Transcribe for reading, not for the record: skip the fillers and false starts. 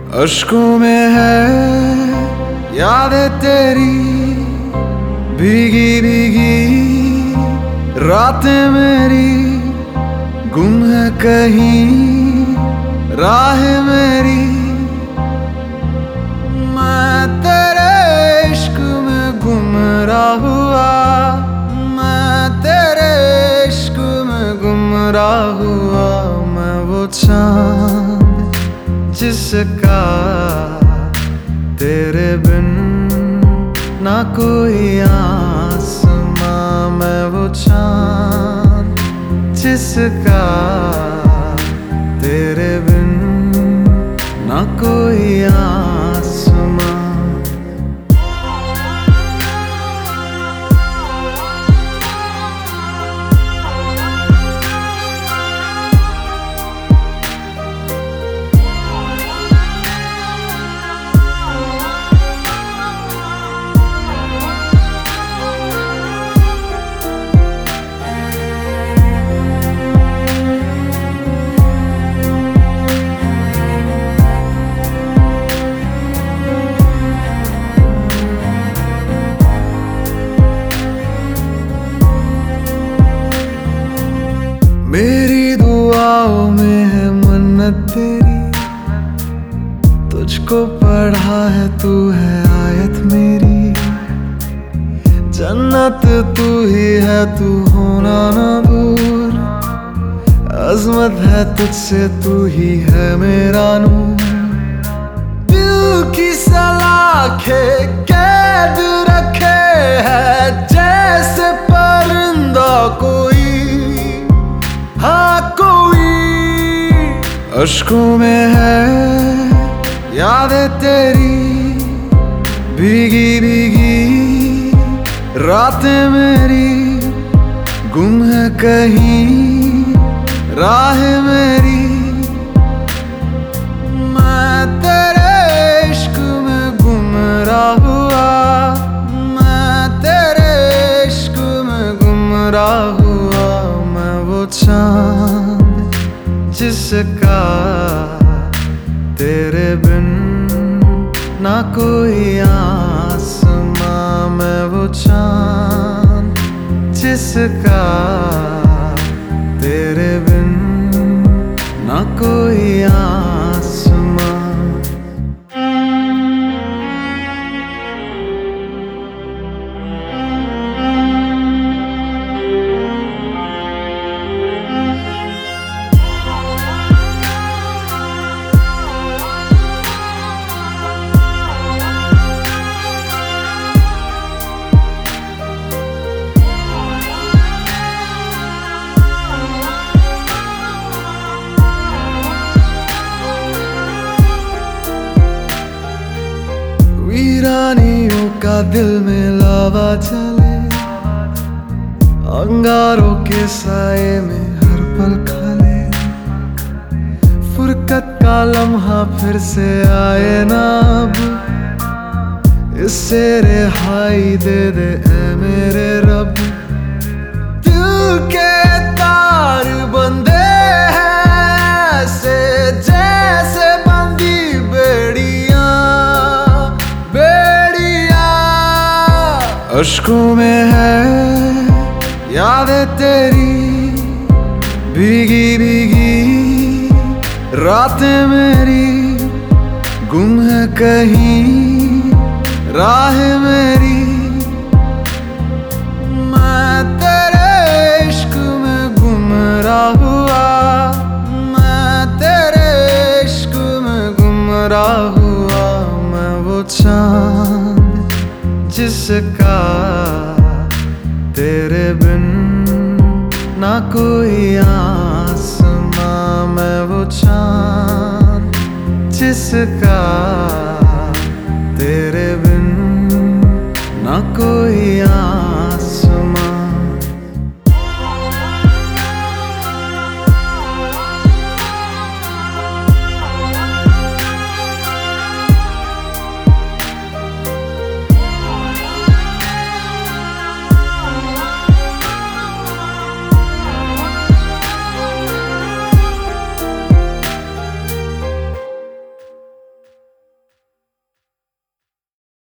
अश्कों में है यादें तेरी, भीगी भीगी रातें मेरी, गुम है कहीं राह मेरी। मैं तेरे इश्क में गुमराह हुआ, मैं तेरे इश्क में गुमराह हुआ। मैं वो चांद जिसका तेरे बिन ना कोई आसमां, मैं वो चांद जिसका तेरे बिन ना कोई आसमां। मेरी दुआओं में है मन्नत तेरी, तुझको पढ़ा है तू है आयत मेरी। जन्नत तू ही है, तू होना ना दूर, अजमत है तुझसे तू ही है मेरा नूर। दिल की सलाखें कैद रखे है जैसे परिंदा कोई, हाँ कोई। अश्कों में है यादें तेरी, भीगी भीगी रातें मेरी, गुम है कहीं राह मेरी। मैं तेरे इश्क में गुमराह हुआ, मैं तेरे इश्क में गुमराह हुआ। मैं वो चांद जिसका तेरे बिन ना कोई आसमां, मैं वो चांद जिसका तेरे बिन ना कोई आसमां। वीरानियों का दिल में लावा चले, अंगारों के साए में हर पल खाले। फुरकत का लम्हा फिर से आए ना अब, इससे रिहाई दे दे ऐ मेरे रब। दिल के तार बंधे हैं ऐसे जैसे बंदी बेड़ियां, अश्कों में है यादें तेरी, भीगी भीगी रातें मेरी, गुम है कहीं राह मेरी। मैं तेरे इश्क में गुमराह हुआ, मैं तेरे इश्क में गुमराह हुआ। मैं वो चांद जिसका तेरे बिन ना कोई आसमां, मैं वो चांद जिसका